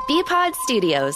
BPod Studios.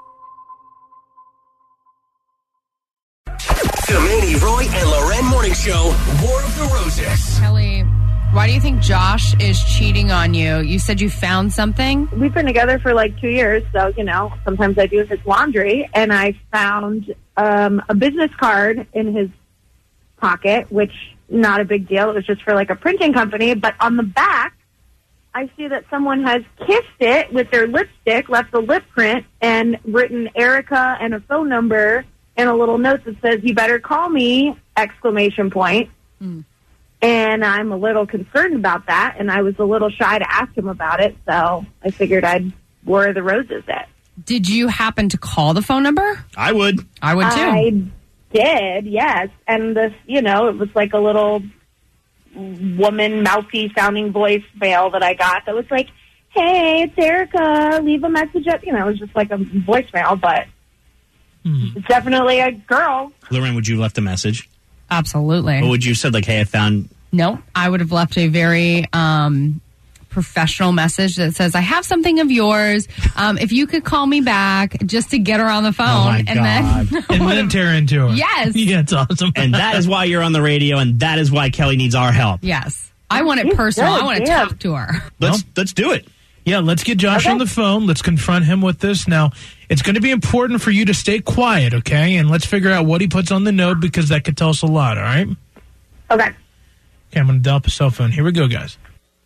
The Manny, Roy, and Loren Morning Show, War of the Roses. Kelly, why do you think Josh is cheating on you? You said you found something? We've been together for like 2 years, so, sometimes I do his laundry, and I found a business card in his pocket, which, not a big deal. It was just for like a printing company, but on the back, I see that someone has kissed it with their lipstick, left a lip print, and written Erica and a phone number and a little note that says, "You better call me!" ! And I'm a little concerned about that, and I was a little shy to ask him about it, so I figured I'd War of the Roses it. Did you happen to call the phone number? I would. I would too. I did, yes. And this, it was like a little woman, mouthy sounding voicemail that I got that was like, "Hey, it's Erica. Leave a message up." It was just like a voicemail, but it's definitely a girl. Loren, would you have left a message? Absolutely. Or would you have said, like, "Hey, I found..." No, I would have left a very professional message that says, "I have something of yours. If you could call me back," just to get her on the phone. Oh my and God. then tear into her. Yes. Yeah, it's awesome. And that is why you're on the radio, and that is why Kelly needs our help. Yes. I want it personal. I want to talk to her. Let's do it. Yeah, let's get Josh on the phone. Let's confront him with this. Now, it's going to be important for you to stay quiet, okay? And let's figure out what he puts on the note, because that could tell us a lot, all right? Okay. Okay, I'm going to dial up a cell phone. Here we go, guys.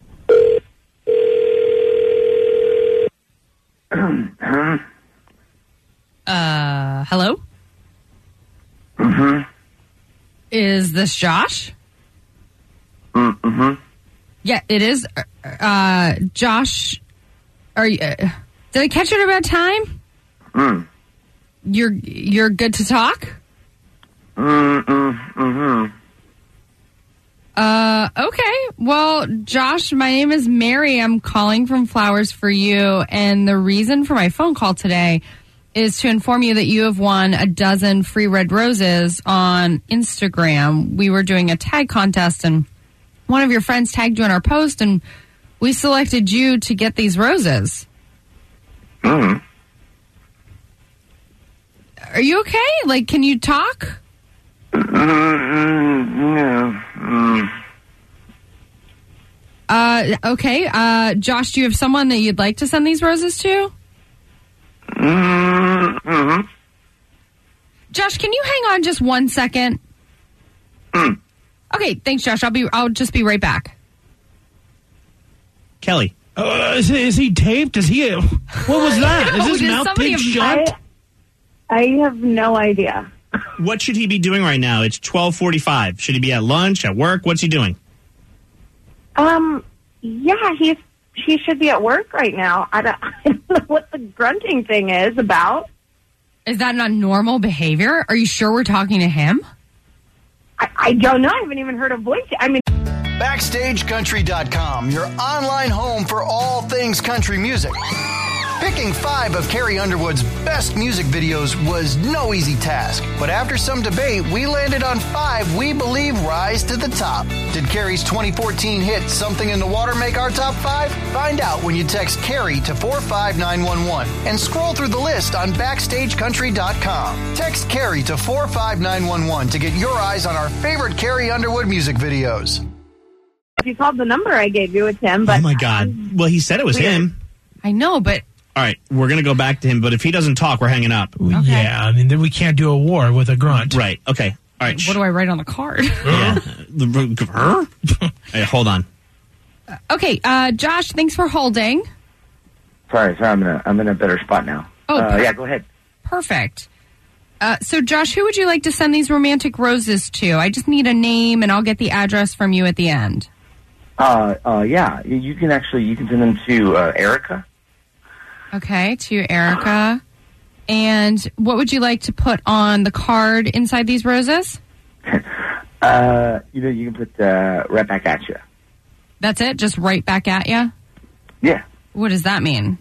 Hello? Mm-hmm. Is this Josh? Mm-hmm. Yeah, it is. Josh, are you, did I catch you at a bad time? You're good to talk? Okay. Well, Josh, my name is Mary. I'm calling from Flowers for You, and the reason for my phone call today is to inform you that you have won a dozen free red roses on Instagram. We were doing a tag contest, and one of your friends tagged you in our post, and we selected you to get these roses. Are you okay? Like, can you talk? Okay. Josh, do you have someone that you'd like to send these roses to? Josh, can you hang on just 1 second? Okay, thanks, Josh. I'll just be right back. Kelly. Is he taped? What was that? Is his mouth taped shut? I have no idea. What should he be doing right now? It's 12:45. Should he be at lunch, at work? What's he doing? Yeah, he should be at work right now. I don't know what the grunting thing is about. Is that not normal behavior? Are you sure we're talking to him? I don't know. I haven't even heard a voice. BackstageCountry.com, your online home for all things country music. Picking 5 of Carrie Underwood's best music videos was no easy task, but after some debate, we landed on 5 we believe rise to the top. Did Carrie's 2014 hit Something in the Water make our top 5? Find out when you text Carrie to 45911 and scroll through the list on BackstageCountry.com. Text Carrie to 45911 to get your eyes on our favorite Carrie Underwood music videos. If you called the number I gave you, it's him. But oh, my God. Well, he said it was him. I know, but... All right, we're going to go back to him, but if he doesn't talk, we're hanging up. Okay. Yeah, I mean, then we can't do a war with a grunt. Right, okay. All right. What do I write on the card? Yeah. Hey, hold on. Okay, Josh, thanks for holding. Sorry, I'm in a better spot now. Yeah, go ahead. Perfect. So, Josh, who would you like to send these romantic roses to? I just need a name, and I'll get the address from you at the end. Yeah, you can send them to Erica. Okay, to Erica. And what would you like to put on the card inside these roses? You can put right back at you. That's it? Just right back at you? Yeah. What does that mean?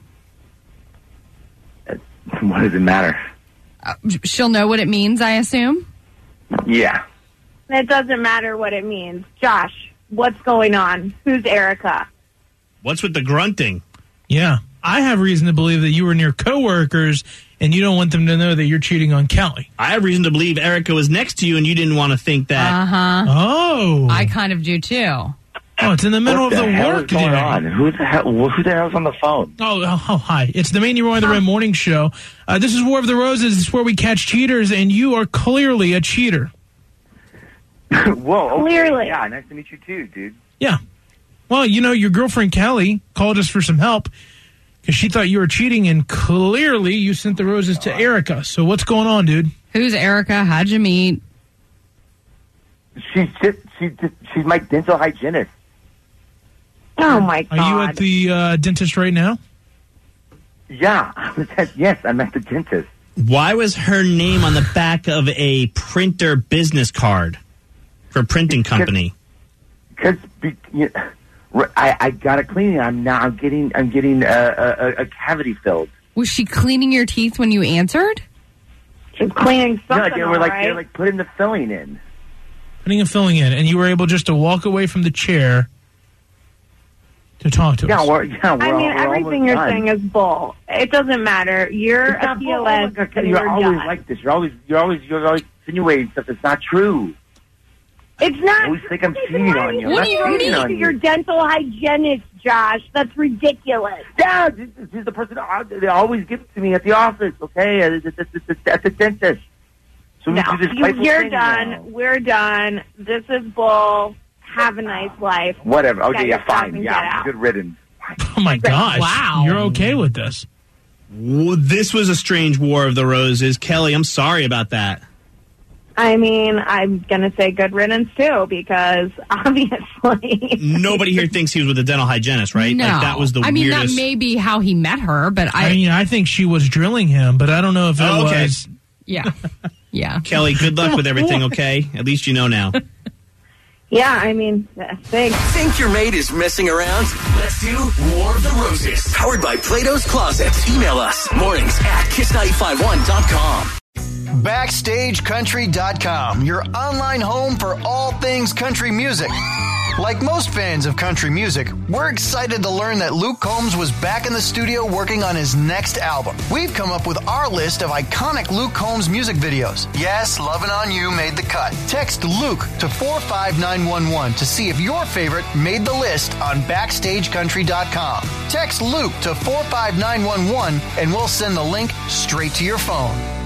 What does it matter? She'll know what it means, I assume? Yeah. It doesn't matter what it means. Josh, what's going on? Who's Erica? What's with the grunting? Yeah. I have reason to believe that you were near coworkers and you don't want them to know that you're cheating on Kelly. I have reason to believe Erica was next to you and you didn't want to think that. Uh-huh. Oh. I kind of do, too. Oh, it's in the middle What of the the hell is work going day. on? Who the hell's on the phone? Oh, hi. It's the Mandy Roy and the Red Morning Show. This is War of the Roses. This is where we catch cheaters, and you are clearly a cheater. Whoa. Okay. Clearly. Yeah, nice to meet you too, dude. Yeah. Well, your girlfriend Kelly called us for some help because she thought you were cheating, and clearly you sent the roses to Erica. So what's going on, dude? Who's Erica? How'd you meet? She's my dental hygienist. Oh, my God. Are you at the dentist right now? Yeah, yes, I'm at the dentist. Why was her name on the back of a printer business card for a printing company? Because I got a cleaning. I'm getting a cavity filled. Was she cleaning your teeth when you answered? She's cleaning something, they were like putting the filling in. Putting a filling in, and you were able just to walk away from the chair to talk to us. Everything you're saying is bull. It doesn't matter. You're a POS. You're always like this. You're always insinuating stuff that's not true. It's not. I always think I'm cheating on you. What do you mean? Your dental hygienist, Josh. That's ridiculous. Yeah, this is the person they always give it to me at the office. Okay, at the dentist. So No, we do this you're done. We're done. This is bull. Have a nice life. Whatever. Okay, Get yeah, your stuff fine. and Yeah, get out. good riddance. Oh, my gosh. Wow. You're okay with this? Well, this was a strange War of the Roses. Kelly, I'm sorry about that. I mean, I'm going to say good riddance, too, because obviously... Nobody here thinks he was with a dental hygienist, right? No. Like, that was the I mean, weirdest. that may be how he met her, but I think she was drilling him, but I don't know if it okay. was... Yeah. Yeah. Kelly, good luck with everything, okay? At least you know now. Yeah, I mean, thanks. Think your mate is messing around? Let's do War of the Roses. Powered by Plato's Closet. Email us mornings@kiss951.com. BackstageCountry.com, your online home for all things country music. Like most fans of country music, we're excited to learn that Luke Combs was back in the studio working on his next album. We've come up with our list of iconic Luke Combs music videos. Yes, Lovin' On You made the cut. Text Luke to 45911 to see if your favorite made the list on BackstageCountry.com. Text Luke to 45911 and we'll send the link straight to your phone.